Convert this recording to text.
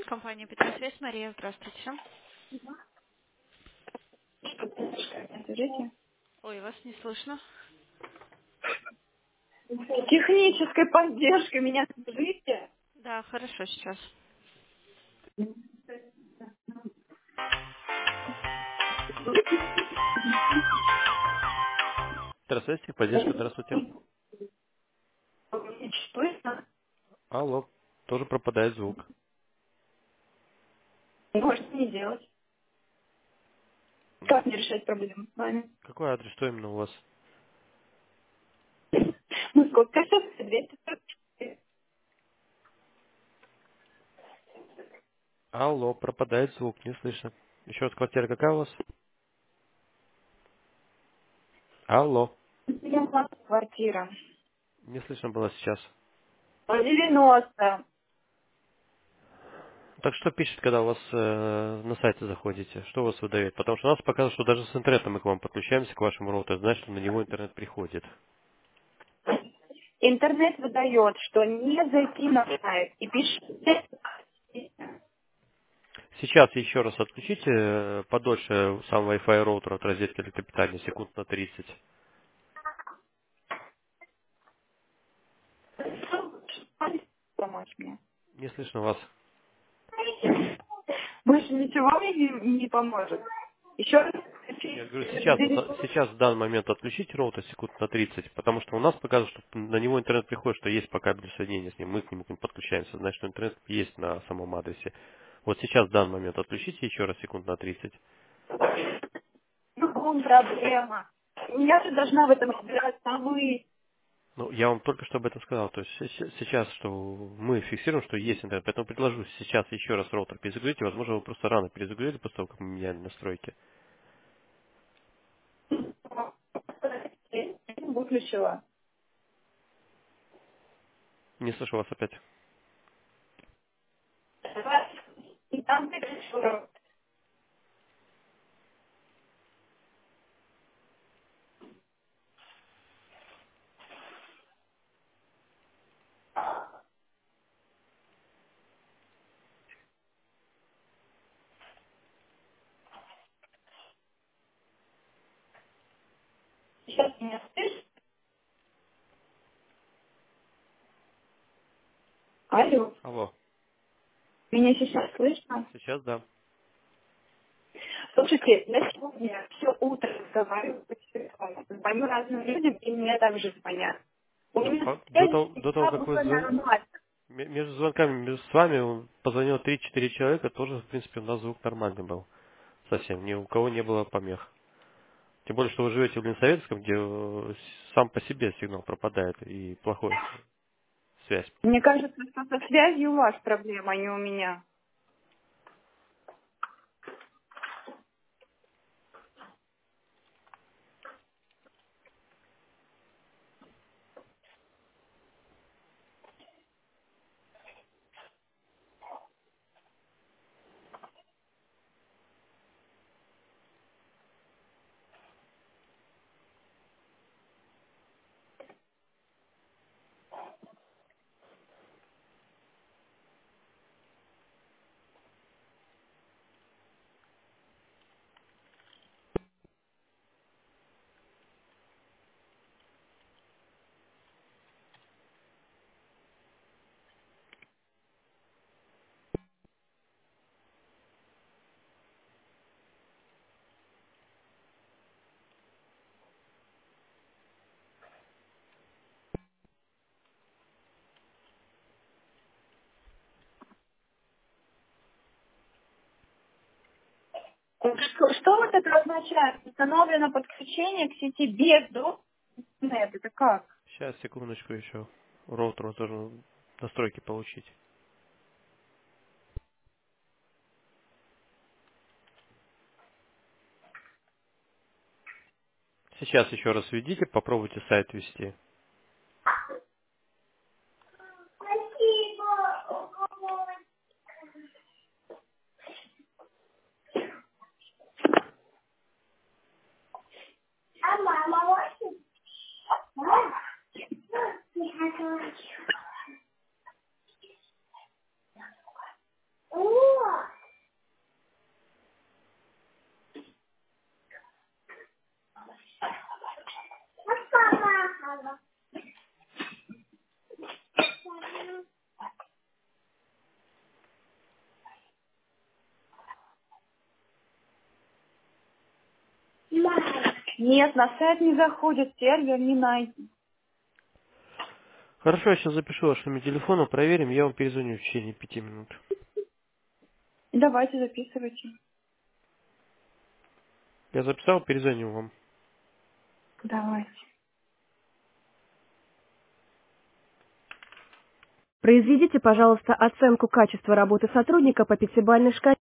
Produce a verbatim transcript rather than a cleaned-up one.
Компания Петросвязь, Мария, здравствуйте. Скажите. Ой, вас не слышно. Технической поддержкой меня слышите? Да, хорошо сейчас. Здравствуйте, поддержка, здравствуйте. Слышно? Алло, тоже пропадает звук. Можете не делать. Как мне решать проблему с вами? Какой адрес, что именно у вас? Ну сколько сейчас? двести сорок четыре. Алло, пропадает звук, не слышно. Еще раз, квартира какая у вас? Алло, девяносто квартира. не слышно было сейчас. девяносто. Так что пишет, когда у вас э, на сайте заходите? Что у вас выдает? Потому что у нас показывает, что даже с интернетом мы к вам подключаемся, к вашему роутеру, значит, что на него интернет приходит. Интернет выдает, что не зайти на сайт и пишет. Сейчас еще раз отключите э, подольше сам Wi-Fi роутер от розетки электропитания, секунд на тридцать. Помочь мне. Не слышно вас. Больше ничего мне не, не поможет. Еще раз. Я говорю, сейчас, сейчас в данный момент отключите роутер секунд на тридцать, потому что у нас показывает, что на него интернет приходит, что есть по кабелю соединение с ним, мы к нему подключаемся, значит, что интернет есть на самом адресе. Вот сейчас в данный момент отключите еще раз секунд на тридцать. Ну, вон проблема. Я же должна в этом разбираться, а вы. Ну, я вам только что об этом сказал, то есть се- сейчас, что мы фиксируем, что есть интернет, поэтому предложу сейчас еще раз роутер перезагрузить, и, возможно, вы просто рано перезагрузили после того, как мы меняли настройки. Выключила. Не слышу вас опять. И там выключила. Сейчас меня слышишь? Алло. Алло, Меня сейчас слышно? сейчас да. Слушайте, я сегодня все утро разговариваю по телефону. Звоню разным людям, и мне также звонят. У Ну, меня по- до связь того, до того, всегда как вы была звон- нормально. М- Между звонками между с вами он позвонил три-четыре человека, тоже, в принципе, у нас звук нормальный был. Совсем. Ни у кого не было помех. Тем более, что вы живете в Ленсоветском, где э, с- сам по себе сигнал пропадает и плохой связь. Мне кажется, что со связью у вас проблема, а не у меня. Что, что вот это означает? Установлено подключение к сети без доступа к интернету. Это как? Сейчас, секундочку еще. Роутер должен настройки получить. Сейчас еще раз введите, попробуйте сайт ввести. А мама очень? Нет, на сайт не заходит, сервер не найден. Хорошо, я сейчас запишу ваш номер телефона, проверим, я вам перезвоню в течение пяти минут. Давайте записывайте. Я записал, перезвоню вам. Давайте. Произведите, пожалуйста, оценку качества работы сотрудника по пятибалльной шкале.